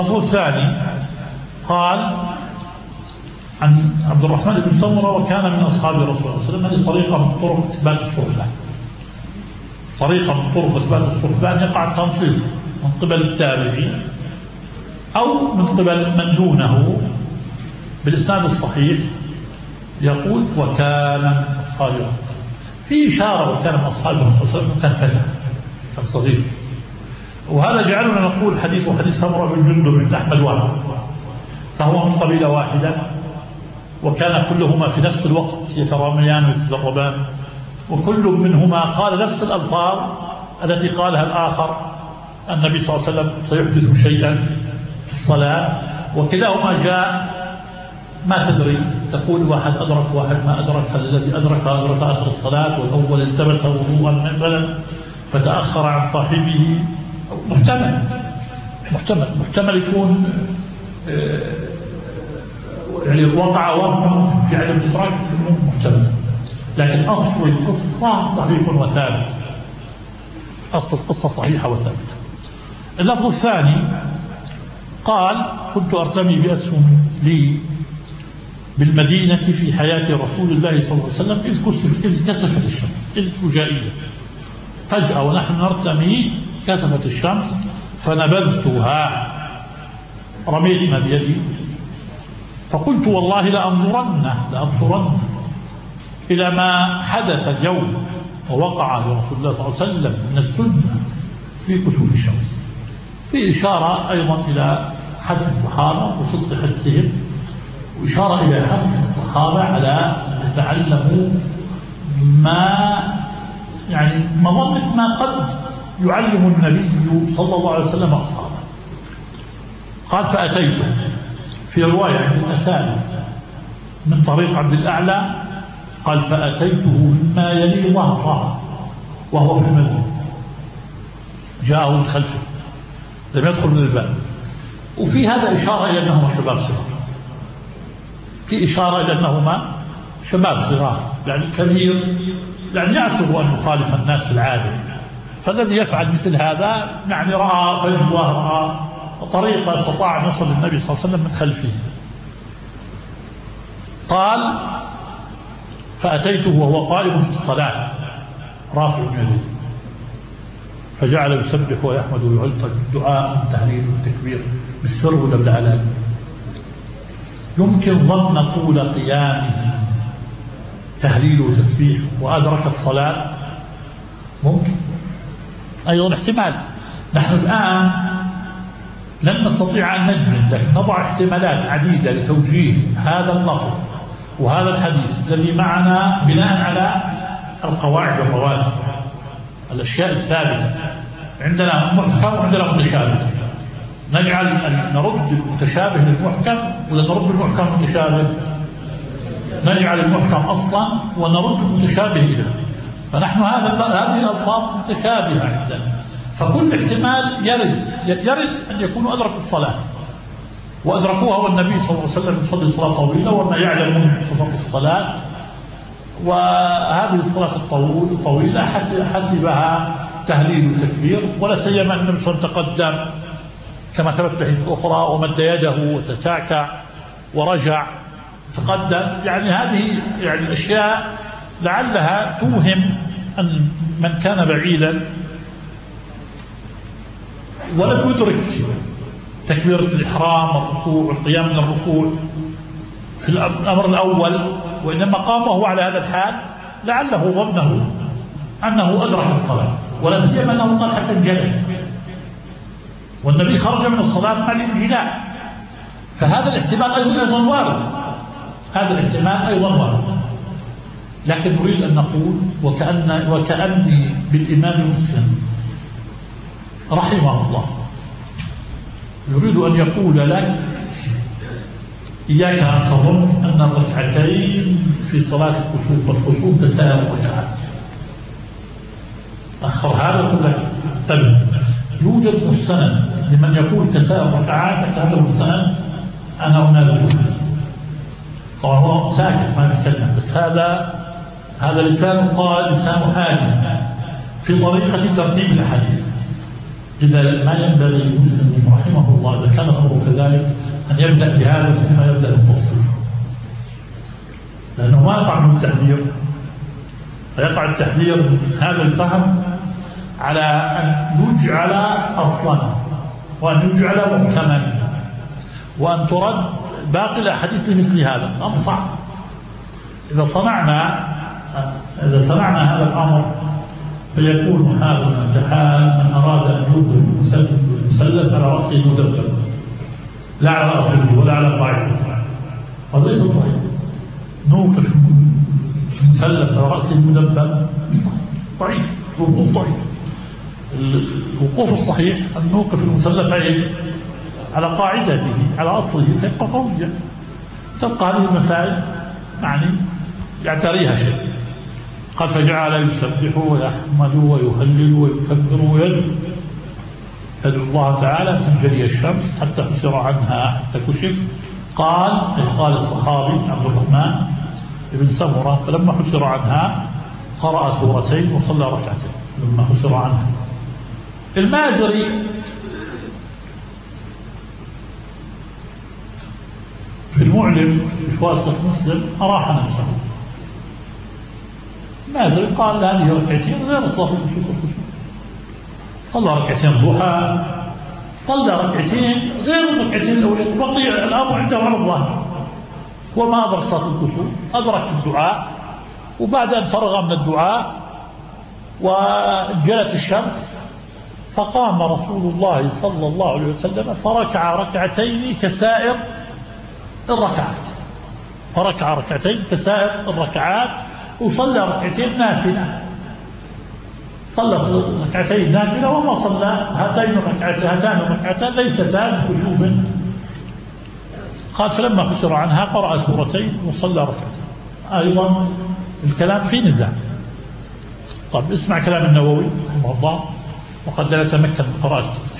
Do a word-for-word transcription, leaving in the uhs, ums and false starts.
الفصل الثاني قال عن عبد الرحمن بن سمرة وكان من أصحاب رسول الله صلى الله عليه وسلم. هذه طريقة من طرق إثبات الصحبة، طريقة من طرق إثبات الصحبة أن يقع التنصيص من قبل التابعي أو من قبل من دونه بالإسناد الصحيح يقول وكان من أصحاب رسول الله، في إشارة وكان من أصحاب رسول الله صلى الله عليه وسلم، كان فتى كان صغير. وهذا جعلنا نقول حديث وحديث سمرة بن جندب عند أحمد واحد، فهو من قبيلة واحدة، وكان كلهما في نفس الوقت يتراميان ويتدربان، وكل منهما قال نفس الألفاظ التي قالها الآخر. النبي صلى الله عليه وسلم سيحدث شيئا في الصلاة، وكلاهما جاء ما تدري، تقول واحد أدرك واحد ما أدرك، الذي أدرك أدرك آخر الصلاة والأول التبس وضوءا مثلا فتأخر عن صاحبه. محتمل محتمل محتمل يكون يعني وقع وهم في عدم الإدراك، محتمل، لكن أصل القصة صحيح وثابت، أصل القصة صحيحة وثابتة. اللفظ الثاني قال كنت أرتمي بأسهم لي بالمدينة في حياة رسول الله صلى الله عليه وسلم إذ كسفت الشمس، إذ فجائية فجأة ونحن نرتمي كسفت الشمس فنبذتها، رميت ما بيدي، فقلت والله لأنظرن لأنظرن إلى ما حدث اليوم ووقع لرسول الله صلى الله عليه وسلم من السنة في كسوف الشمس، في إشارة أيضا إلى حدث الصحابة وصدق حدثهم، وإشارة إلى حدث الصحابة على أن يتعلموا ما يعني مظنة ما قد يعلم النبي صلى الله عليه وسلم أصحابه. قال فأتيته، في رواية عند النسائي من طريق عبد الأعلى قال فأتيته مما يلي ظهره وهو في المسجد، جاءه من خلفه لم يدخل من الباب، وفي هذا إشارة إلى أنهما شباب صغار، في إشارة إلى أنهما شباب صغار، يعني كبير يعني يعسر أن يخالف الناس في العادة، فالذي يفعل مثل هذا يعني رأى فجوة، رأى طريقة استطاع أن يصل للنبي صلى الله عليه وسلم من خلفه. قال فأتيته وهو قائم في الصلاة رافع يديه، فجعل يسبح ويحمد ويهلل الدعاء والتهليل والتكبير بالسر ولا بالعلانية. يمكن ظن طول قيامه تهليل وتسبيح وأدرك الصلاة، ممكن أيضا احتمال. نحن الآن لن نستطيع أن نجزم، لكن نضع احتمالات عديدة لتوجيه هذا اللفظ وهذا الحديث الذي معنا بناء على القواعد الرواسب، الأشياء الثابتة. عندنا محكم وعندنا متشابه، نجعل نرد المتشابه للمحكم ولا نرد المحكم المتشابه؟ نجعل المحكم أصلا ونرد المتشابه إليه. فنحن هذا هذه الألفاظ متشابهة عندنا، فكل احتمال يرد يرد أن يكونوا أدركوا الصلاة وأدركوها والنبي صلى الله عليه وسلم يصلي صلاة طويلة وما يعلمون صفة الصلاة، وهذه الصلاة الطويلة حسبها تهليل وتكبير، ولا سيما أن النبي صلى الله عليه وسلم تقدم كما ثبت في الحديث الأخرى ومد يده وتشاكى ورجع تقدم. يعني هذه يعني الأشياء لعلها توهم أن من كان بعيدا ولم يدرك تكبيرة الإحرام والركوع والقيام من الركوع في الأمر الأول، وإنما قام وهو على هذا الحال، لعله ظنه أنه أدرك الصلاة، ولا سيما أنه قال حتى انجلت والنبي خرج من الصلاة مع الانجلاء، فهذا الاحتمال أيضا وارد، هذا الاحتمال أيضا وارد. لكن نريد أن نقول وكأن وكأني بالإمام مسلم رحمه الله يريد أن يقول لك إياك أن تظن أن الركعتين في صلاة الكسوف والخسوف تساوي ركعات. أخر هذا يقول لك انتبه، يوجد مستند لمن يقول تساوي ركعات، هذا مستند أنا أنازله. طبعا هو ساكت ما يتكلم، بس هذا هذا لسان قال لسان حالي في طريقة ترتيب الحديث. إذا ما ينبغي للمسلم رحمه الله إذا كان الأمر كذلك أن يبدأ بهذا ثم يبدأ بالتفصيل، لأنه ما يقع من التحذير، فيقع التحذير من هذا الفهم على أن يجعل أصلا وأن يجعل محكما وأن ترد باقي الأحاديث لمثل هذا. الأمر صعب. إذا صنعنا إذا صنعنا هذا الأمر فيكون حالنا كحال من أراد أن يوقف المثلث على رأسه المدبر، لا على أصله ولا على قاعدته. هذا ليس صحيح. نوقف المثلث على رأسه المدبر ضعيف، الوقوف ضعيف. الوقوف الصحيح أن نوقف المثلث على قاعدته على أصله فيبقى قويا. تبقى هذه المسائل يعني يعتريها شيء. قال فجعل يسبح ويحمد ويهلل ويكبر ويدعو يدعو الله تعالى تنجلي الشمس حتى حسر عنها حتى كشف. قال قال الصحابي عبد الرحمن بن سمرة فلما حسر عنها قرأ سورتين وصلى ركعتين لما حسر عنها. المازري في المعلم في واسط مسلم أراح نفسه. المازري قال هذه ركعتين غير صلاة الكسوف، صلى ركعتين ضحى، صلى ركعتين غير الركعتين الأولين، بقي الأمر عنده على الظاهر وما أدرك صلاة الكسوف، أدرك الدعاء، وبعد أن فرغ من الدعاء وجلت الشمس فقام رسول الله صلى الله عليه وسلم فركع ركعتين كسائر الركعات، فركع ركعتين كسائر الركعات وصلى ركعتين نافلة، صلى ركعتين نافلة وما صلى هاتين الركعتين هاتان الركعتان ليستان كسوف. قال فلما خسر عنها قرأ سورتين وصلى ركعتين. أيضا الكلام في نزاع. طب اسمع كلام النووي رحمه الله وقد لا يتمكن من قراءة